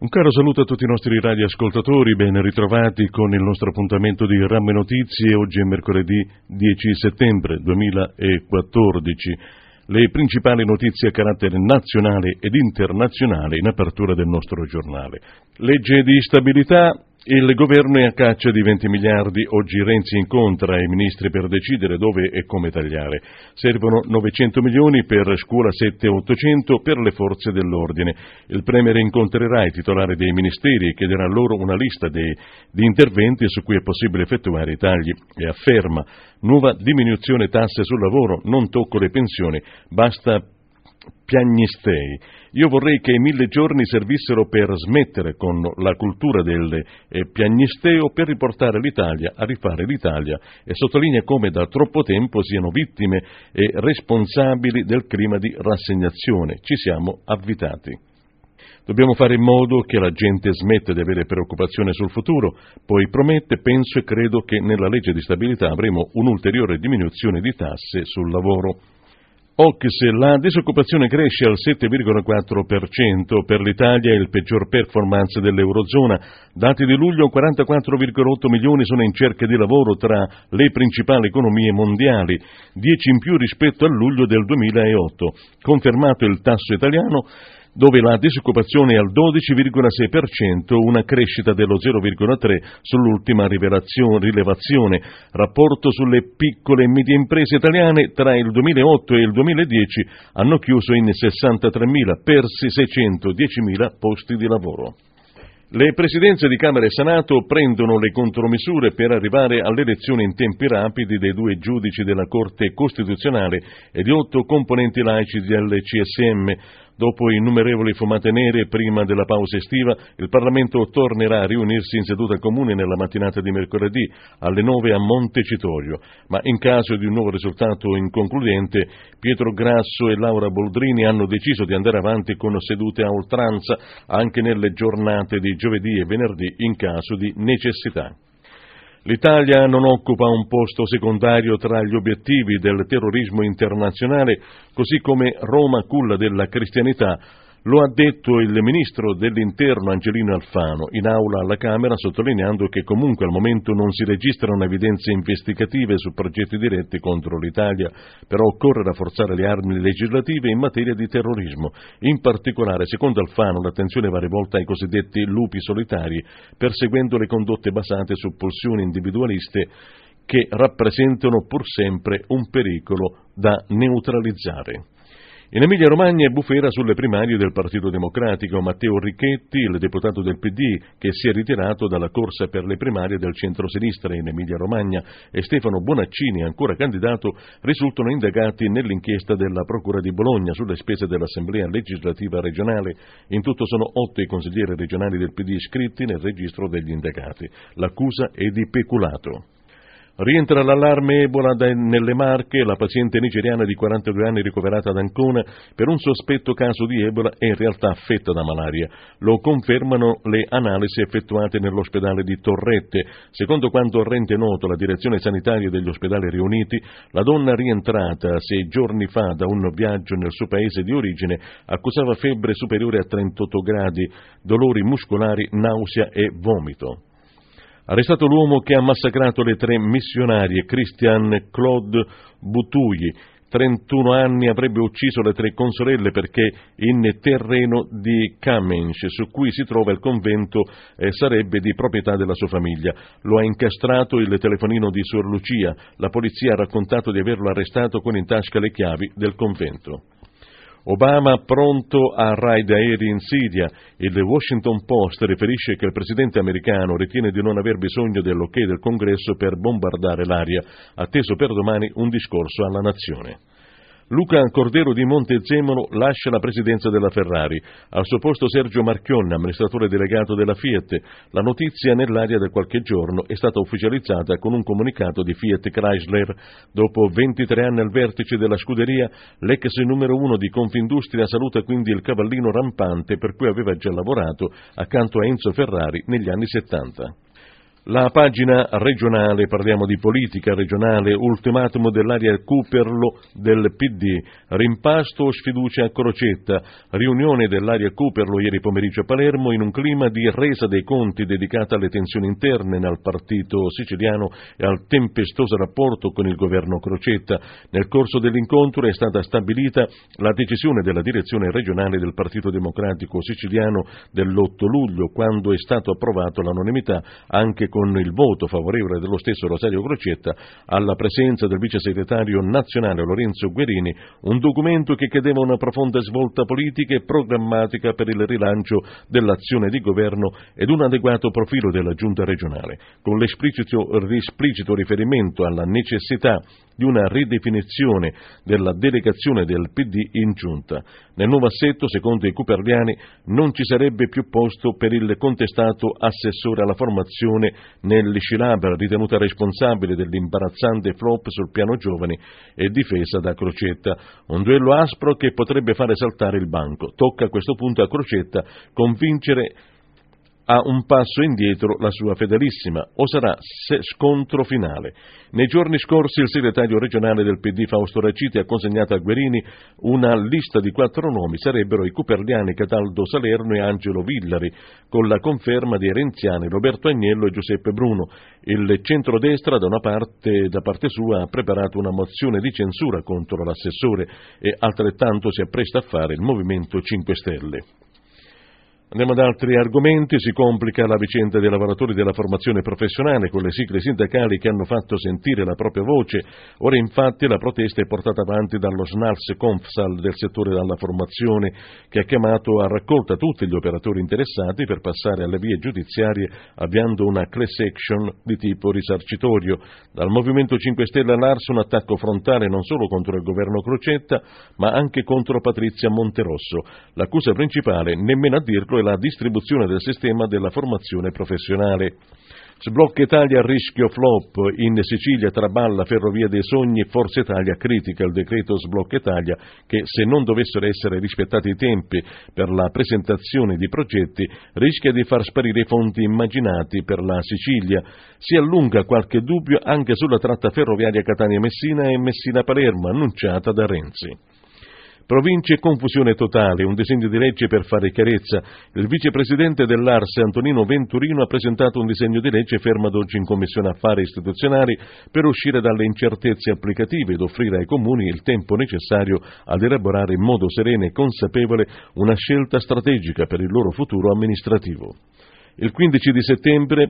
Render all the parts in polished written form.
Un caro saluto a tutti i nostri radioascoltatori, ben ritrovati con il nostro appuntamento di Ramme Notizie. Oggi è mercoledì 10 settembre 2014. Le principali notizie a carattere nazionale ed internazionale in apertura del nostro giornale. Legge di stabilità. Il governo è a caccia di 20 miliardi, oggi Renzi incontra i ministri per decidere dove e come tagliare. Servono 900 milioni per scuola 7 e 800 per le forze dell'ordine. Il Premier incontrerà i titolari dei ministeri e chiederà loro una lista di interventi su cui è possibile effettuare i tagli e afferma: nuova diminuzione tasse sul lavoro, non tocco le pensioni, basta piagnistei. Io vorrei che i 1000 giorni servissero per smettere con la cultura del piagnisteo, per riportare l'Italia a rifare l'Italia, e sottolinea come da troppo tempo siano vittime e responsabili del clima di rassegnazione. Ci siamo avvitati. Dobbiamo fare in modo che la gente smetta di avere preoccupazione sul futuro. Poi promette: penso e credo che nella legge di stabilità avremo un'ulteriore diminuzione di tasse sul lavoro. OCSE, la disoccupazione cresce al 7,4%, per l'Italia è il peggior performance dell'Eurozona. Dati di luglio: 44,8 milioni sono in cerca di lavoro tra le principali economie mondiali, 10 in più rispetto a luglio del 2008. Confermato il tasso italiano, dove la disoccupazione è al 12,6%, una crescita dello 0,3% sull'ultima rilevazione. Rapporto sulle piccole e medie imprese italiane: tra il 2008 e il 2010 hanno chiuso in 63.000, persi 610.000 posti di lavoro. Le presidenze di Camera e Senato prendono le contromisure per arrivare all'elezione in tempi rapidi dei 2 giudici della Corte Costituzionale e di 8 componenti laici del CSM. Dopo innumerevoli fumate nere prima della pausa estiva, il Parlamento tornerà a riunirsi in seduta comune nella mattinata di mercoledì alle 9 a Montecitorio, ma in caso di un nuovo risultato inconcludente, Pietro Grasso e Laura Boldrini hanno deciso di andare avanti con sedute a oltranza anche nelle giornate di giovedì e venerdì in caso di necessità. L'Italia non occupa un posto secondario tra gli obiettivi del terrorismo internazionale, così come Roma, culla della cristianità. Lo ha detto il ministro dell'Interno Angelino Alfano in aula alla Camera, sottolineando che comunque al momento non si registrano evidenze investigative su progetti diretti contro l'Italia, però occorre rafforzare le armi legislative in materia di terrorismo. In particolare, secondo Alfano, l'attenzione va rivolta ai cosiddetti lupi solitari, perseguendo le condotte basate su pulsioni individualiste che rappresentano pur sempre un pericolo da neutralizzare. In Emilia-Romagna è bufera sulle primarie del Partito Democratico. Matteo Richetti, il deputato del PD, che si è ritirato dalla corsa per le primarie del centro-sinistra in Emilia-Romagna, e Stefano Bonaccini, ancora candidato, risultano indagati nell'inchiesta della Procura di Bologna sulle spese dell'Assemblea legislativa regionale. In tutto sono 8 i consiglieri regionali del PD iscritti nel registro degli indagati. L'accusa è di peculato. Rientra l'allarme Ebola nelle Marche. La paziente nigeriana di 42 anni ricoverata ad Ancona per un sospetto caso di Ebola è in realtà affetta da malaria. Lo confermano le analisi effettuate nell'ospedale di Torrette. Secondo quanto rende noto la direzione sanitaria degli ospedali riuniti, la donna rientrata 6 giorni fa da un viaggio nel suo paese di origine accusava febbre superiore a 38 gradi, dolori muscolari, nausea e vomito. Arrestato l'uomo che ha massacrato le 3 missionarie. Christian Claude Butouilly, 31 anni, avrebbe ucciso le 3 consorelle perché in terreno di Kamensh, su cui si trova il convento, sarebbe di proprietà della sua famiglia. Lo ha incastrato il telefonino di Suor Lucia. La polizia ha raccontato di averlo arrestato con in tasca le chiavi del convento. Obama pronto a raid aerei in Siria. Il Washington Post riferisce che il presidente americano ritiene di non aver bisogno dell'ok del Congresso per bombardare l'area, atteso per domani un discorso alla nazione. Luca Cordero di Montezemolo lascia la presidenza della Ferrari. Al suo posto Sergio Marchionne, amministratore delegato della Fiat. La notizia nell'aria da qualche giorno è stata ufficializzata con un comunicato di Fiat Chrysler. Dopo 23 anni al vertice della scuderia, l'ex numero 1 di Confindustria saluta quindi il cavallino rampante per cui aveva già lavorato accanto a Enzo Ferrari negli anni 70. La pagina regionale, parliamo di politica regionale, ultimatum dell'area Cooperlo del PD, rimpasto o sfiducia a Crocetta, riunione dell'area Cooperlo ieri pomeriggio a Palermo in un clima di resa dei conti dedicata alle tensioni interne nel partito siciliano e al tempestoso rapporto con il governo Crocetta. Nel corso dell'incontro è stata stabilita la decisione della direzione regionale del Partito Democratico siciliano dell'8 luglio, quando è stato approvato all'unanimità anche con il voto favorevole dello stesso Rosario Crocetta alla presenza del vice segretario nazionale Lorenzo Guerini, un documento che chiedeva una profonda svolta politica e programmatica per il rilancio dell'azione di governo ed un adeguato profilo della giunta regionale, con l'esplicito riferimento alla necessità di una ridefinizione della delegazione del PD in giunta. Nel nuovo assetto, secondo i cuperliani, non ci sarebbe più posto per il contestato assessore alla formazione Nelly Scilabra, ritenuta responsabile dell'imbarazzante flop sul piano giovani e difesa da Crocetta. Un duello aspro che potrebbe fare saltare il banco. Tocca a questo punto a Crocetta convincere a un passo indietro la sua fedelissima, o sarà scontro finale? Nei giorni scorsi il segretario regionale del PD Fausto Raciti ha consegnato a Guerini una lista di 4 nomi, sarebbero i cuperliani Cataldo Salerno e Angelo Villari, con la conferma di renziani Roberto Agnello e Giuseppe Bruno. Il centrodestra da parte sua ha preparato una mozione di censura contro l'assessore e altrettanto si appresta a fare il Movimento 5 Stelle. Andiamo ad altri argomenti. Si complica la vicenda dei lavoratori della formazione professionale con le sigle sindacali che hanno fatto sentire la propria voce. Ora infatti la protesta è portata avanti dallo SNALS Confsal del settore della formazione, che ha chiamato a raccolta tutti gli operatori interessati per passare alle vie giudiziarie avviando una class action di tipo risarcitorio. Dal Movimento 5 Stelle all'Ars un attacco frontale non solo contro il governo Crocetta ma anche contro Patrizia Monterosso. L'accusa principale, nemmeno a dirlo, è la distribuzione del sistema della formazione professionale. Sblocca Italia a rischio flop, in Sicilia traballa Ferrovia dei Sogni, Forza Italia critica il decreto Sblocca Italia che, se non dovessero essere rispettati i tempi per la presentazione di progetti, rischia di far sparire i fondi immaginati per la Sicilia. Si allunga qualche dubbio anche sulla tratta ferroviaria Catania-Messina e Messina-Palermo annunciata da Renzi. Province e confusione totale, un disegno di legge per fare chiarezza. Il vicepresidente dell'Ars, Antonino Venturino, ha presentato un disegno di legge fermo ad oggi in Commissione Affari Istituzionali per uscire dalle incertezze applicative ed offrire ai comuni il tempo necessario ad elaborare in modo sereno e consapevole una scelta strategica per il loro futuro amministrativo. Il 15 di settembre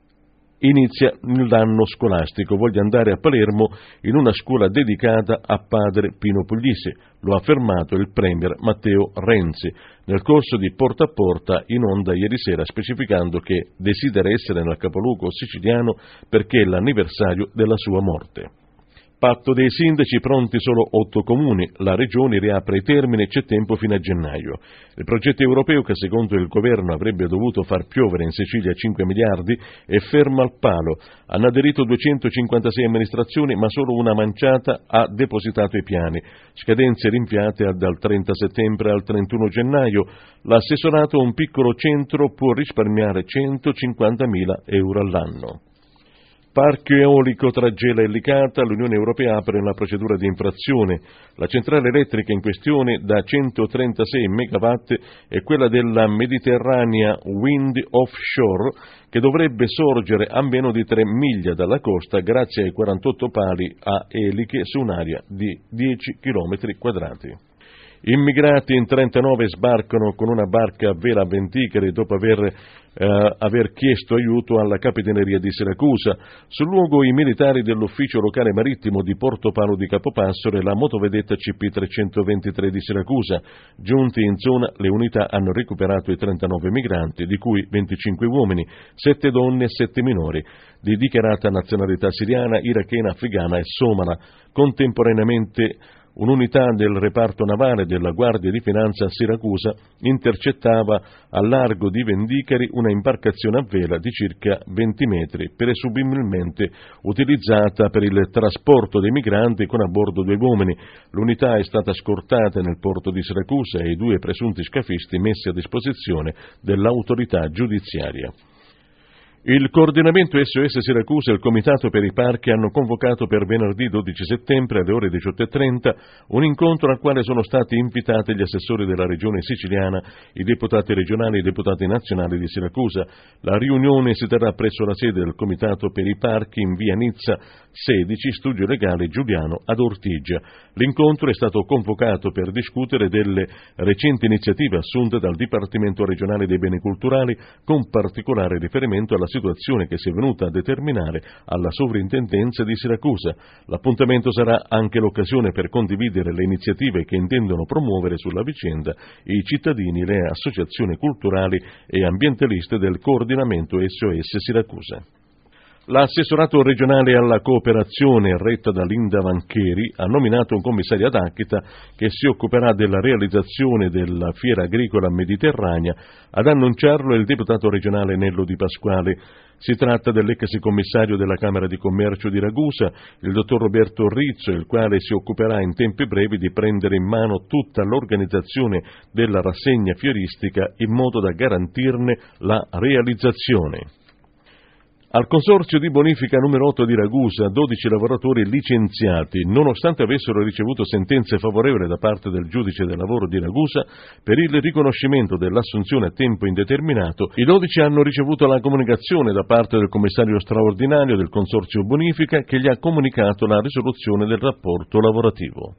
inizia l'anno scolastico. Voglio andare a Palermo in una scuola dedicata a padre Pino Puglisi, lo ha affermato il premier Matteo Renzi nel corso di Porta a Porta in onda ieri sera, specificando che desidera essere nel capoluogo siciliano perché è l'anniversario della sua morte. Patto dei sindaci, pronti solo 8 comuni, la regione riapre i termini e c'è tempo fino a gennaio. Il progetto europeo, che secondo il governo avrebbe dovuto far piovere in Sicilia 5 miliardi, è fermo al palo. Hanno aderito 256 amministrazioni, ma solo una manciata ha depositato i piani. Scadenze rinviate dal 30 settembre al 31 gennaio. L'assessorato a un piccolo centro può risparmiare 150.000 euro all'anno. Parco eolico tra Gela e Licata, l'Unione Europea apre una procedura di infrazione. La centrale elettrica in questione da 136 megawatt è quella della Mediterranea Wind Offshore, che dovrebbe sorgere a meno di 3 miglia dalla costa grazie ai 48 pali a eliche su un'area di 10 km quadrati. Immigrati in 39 sbarcano con una barca a vela a Ventichere dopo aver chiesto aiuto alla Capitaneria di Siracusa. Sul luogo i militari dell'Ufficio Locale Marittimo di Portopalo di Capopassoro e la motovedetta CP323 di Siracusa. Giunti in zona, le unità hanno recuperato i 39 migranti, di cui 25 uomini, 7 donne e 7 minori, di dichiarata nazionalità siriana, irachena, afghana e somala. Contemporaneamente un'unità del reparto navale della Guardia di Finanza a Siracusa intercettava a largo di Vendicari una imbarcazione a vela di circa 20 metri, presumibilmente utilizzata per il trasporto dei migranti con a bordo 2 uomini. L'unità è stata scortata nel porto di Siracusa e i 2 presunti scafisti messi a disposizione dell'autorità giudiziaria. Il coordinamento SOS Siracusa e il Comitato per i Parchi hanno convocato per venerdì 12 settembre alle ore 18:30 un incontro al quale sono stati invitati gli assessori della regione siciliana, i deputati regionali e i deputati nazionali di Siracusa. La riunione si terrà presso la sede del Comitato per i Parchi in via Nizza 16, studio legale Giuliano ad Ortigia. L'incontro è stato convocato per discutere delle recenti iniziative assunte dal Dipartimento regionale dei beni culturali, con particolare riferimento alla situazione che si è venuta a determinare alla sovrintendenza di Siracusa. L'appuntamento sarà anche l'occasione per condividere le iniziative che intendono promuovere sulla vicenda i cittadini, le associazioni culturali e ambientaliste del coordinamento SOS Siracusa. L'assessorato regionale alla cooperazione, retta da Linda Vancheri, ha nominato un commissario ad acta che si occuperà della realizzazione della Fiera Agricola Mediterranea. Ad annunciarlo è il deputato regionale Nello Di Pasquale. Si tratta dell'ex commissario della Camera di Commercio di Ragusa, il dottor Roberto Rizzo, il quale si occuperà in tempi brevi di prendere in mano tutta l'organizzazione della rassegna fioristica in modo da garantirne la realizzazione. Al Consorzio di Bonifica numero 8 di Ragusa, 12 lavoratori licenziati, nonostante avessero ricevuto sentenze favorevoli da parte del giudice del lavoro di Ragusa per il riconoscimento dell'assunzione a tempo indeterminato, i 12 hanno ricevuto la comunicazione da parte del commissario straordinario del Consorzio Bonifica che gli ha comunicato la risoluzione del rapporto lavorativo.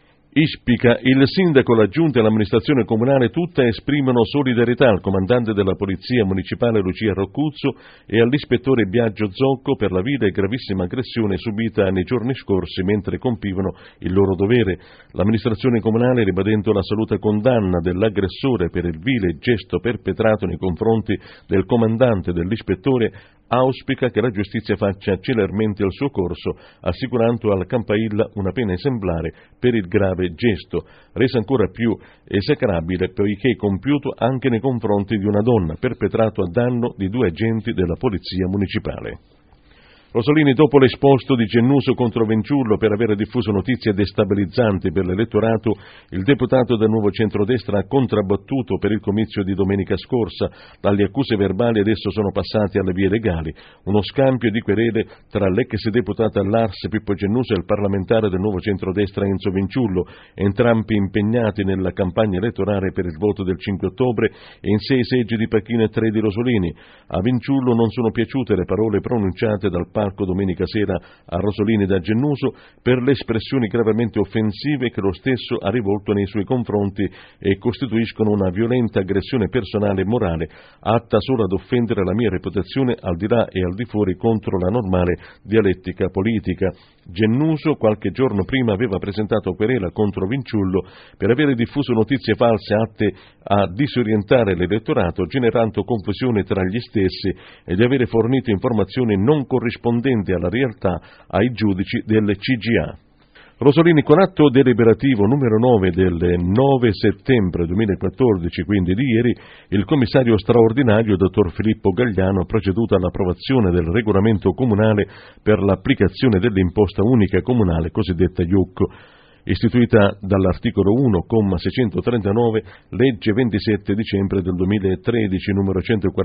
Ispica, il sindaco, la giunta e l'amministrazione comunale tutta esprimono solidarietà al comandante della Polizia Municipale Lucia Roccuzzo e all'ispettore Biagio Zocco per la vile e gravissima aggressione subita nei giorni scorsi mentre compivano il loro dovere. L'amministrazione comunale, ribadendo l'assoluta condanna dell'aggressore per il vile gesto perpetrato nei confronti del comandante e dell'ispettore, auspica che la giustizia faccia celermente il suo corso, assicurando al Campailla una pena esemplare per il grave gesto, resa ancora più esecrabile poiché compiuto anche nei confronti di una donna, perpetrato a danno di 2 agenti della Polizia Municipale. Rosolini, dopo l'esposto di Gennuso contro Venciullo per aver diffuso notizie destabilizzanti per l'elettorato, il deputato del Nuovo Centrodestra ha contrabbattuto per il comizio di domenica scorsa. Dalle accuse verbali adesso sono passati alle vie legali. Uno scambio di querele tra l'ex deputata all'Ars Pippo Gennuso e il parlamentare del Nuovo Centrodestra Enzo Venciullo, entrambi impegnati nella campagna elettorale per il voto del 5 ottobre e in 6 seggi di Pachino e 3 di Rosolini. A Venciullo non sono piaciute le parole pronunciate dal domenica sera a Rosolini da Gennuso per le espressioni gravemente offensive che lo stesso ha rivolto nei suoi confronti e costituiscono una violenta aggressione personale e morale atta solo ad offendere la mia reputazione al di là e al di fuori contro la normale dialettica politica. Gennuso qualche giorno prima aveva presentato querela contro Vinciullo per avere diffuso notizie false atte a disorientare l'elettorato, generando confusione tra gli stessi e di avere fornito informazioni non corrispondenti alla realtà ai giudici del CGA. Rosolini, con atto deliberativo numero 9 del 9 settembre 2014, quindi di ieri, il commissario straordinario dottor Filippo Gagliano ha proceduto all'approvazione del regolamento comunale per l'applicazione dell'imposta unica comunale cosiddetta IUC, istituita dall'articolo 1, comma 639, legge 27 dicembre del 2013, numero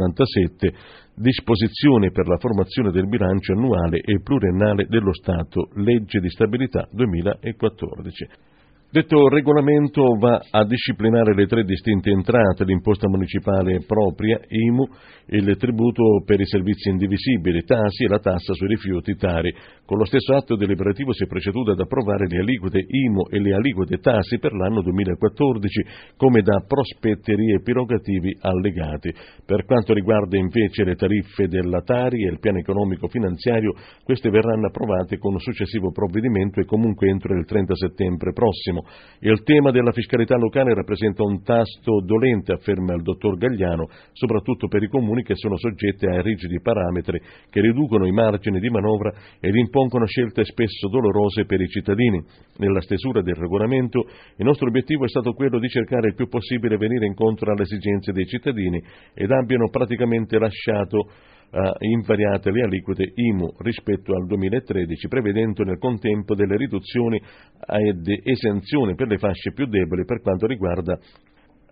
147, disposizione per la formazione del bilancio annuale e pluriennale dello Stato, legge di stabilità 2014. Detto regolamento va a disciplinare le 3 distinte entrate, l'imposta municipale propria, IMU, il tributo per i servizi indivisibili, TASI, e la tassa sui rifiuti, TARI. Con lo stesso atto deliberativo si è proceduto ad approvare le aliquote IMU e le aliquote TASI per l'anno 2014 come da prospetti epirogativi allegati. Per quanto riguarda invece le tariffe della TARI e il piano economico finanziario, queste verranno approvate con un successivo provvedimento e comunque entro il 30 settembre prossimo. Il tema della fiscalità locale rappresenta un tasto dolente, afferma il dottor Gagliano, soprattutto per i comuni che sono soggetti a rigidi parametri che riducono i margini di manovra ed impongono scelte spesso dolorose per i cittadini. Nella stesura del regolamento il nostro obiettivo è stato quello di cercare il più possibile venire incontro alle esigenze dei cittadini ed abbiano praticamente lasciato invariate le aliquote IMU rispetto al 2013, prevedendo nel contempo delle riduzioni ed esenzioni per le fasce più deboli per quanto riguarda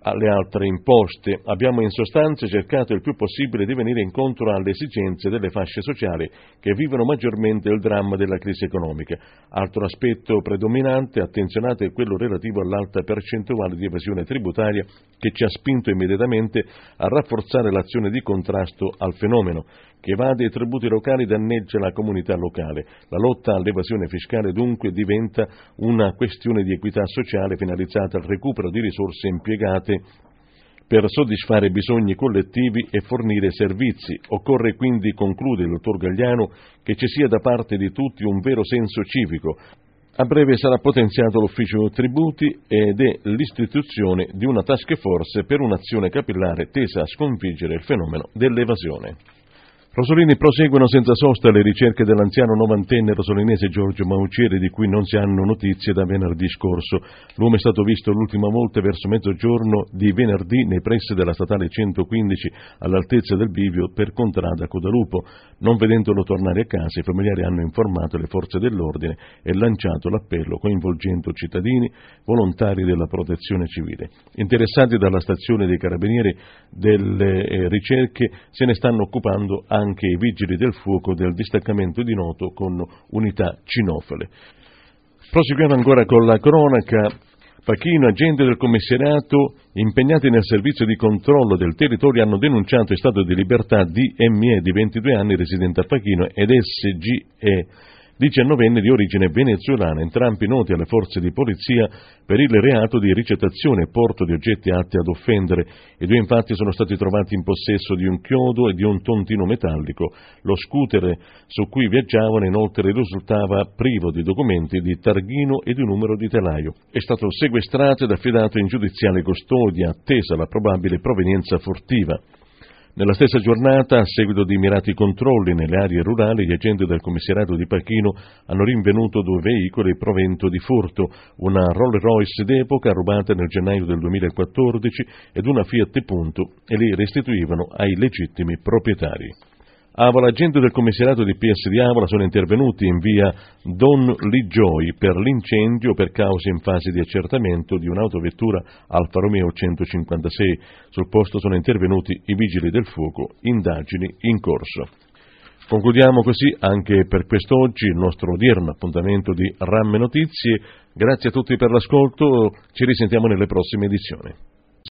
alle altre imposte. Abbiamo in sostanza cercato il più possibile di venire incontro alle esigenze delle fasce sociali che vivono maggiormente il dramma della crisi economica. Altro aspetto predominante, attenzionato, è quello relativo all'alta percentuale di evasione tributaria che ci ha spinto immediatamente a rafforzare l'azione di contrasto al fenomeno. Che evade i tributi locali danneggia la comunità locale. La lotta all'evasione fiscale dunque diventa una questione di equità sociale finalizzata al recupero di risorse impiegate per soddisfare bisogni collettivi e fornire servizi. Occorre quindi, conclude il dottor Gagliano, che ci sia da parte di tutti un vero senso civico. A breve sarà potenziato l'ufficio tributi ed è l'istituzione di una task force per un'azione capillare tesa a sconfiggere il fenomeno dell'evasione. Rosolini proseguono senza sosta le ricerche dell'anziano novantenne rosolinese Giorgio Maucieri, di cui non si hanno notizie da venerdì scorso. L'uomo è stato visto l'ultima volta verso mezzogiorno di venerdì nei pressi della statale 115 all'altezza del bivio per contrada Codalupo. Non vedendolo tornare a casa, i familiari hanno informato le forze dell'ordine e lanciato l'appello coinvolgendo cittadini, volontari della protezione civile. Interessati dalla stazione dei carabinieri delle ricerche se ne stanno occupando anche i vigili del fuoco del distaccamento di Noto con unità cinofile. Proseguiamo ancora con la cronaca. Pachino, agenti del commissariato impegnati nel servizio di controllo del territorio hanno denunciato in stato di libertà DME di 22 anni residente a Pachino ed SGE 19enne di origine venezuelana, entrambi noti alle forze di polizia per il reato di ricettazione e porto di oggetti atti ad offendere. I due infatti sono stati trovati in possesso di un chiodo e di un tontino metallico. Lo scooter su cui viaggiavano inoltre risultava privo di documenti, di targhino e di numero di telaio. È stato sequestrato ed affidato in giudiziale custodia, attesa la probabile provenienza furtiva. Nella stessa giornata, a seguito di mirati controlli nelle aree rurali, gli agenti del commissariato di Pachino hanno rinvenuto 2 veicoli provento di furto, una Rolls Royce d'epoca rubata nel gennaio del 2014 ed una Fiat Punto, e li restituivano ai legittimi proprietari. Avola, agenti del commissariato di PS di Avola sono intervenuti in via Don Ligioi per l'incendio per cause in fase di accertamento di un'autovettura Alfa Romeo 156. Sul posto sono intervenuti i vigili del fuoco, indagini in corso. Concludiamo così anche per quest'oggi il nostro odierno appuntamento di Ramme Notizie. Grazie a tutti per l'ascolto, ci risentiamo nelle prossime edizioni.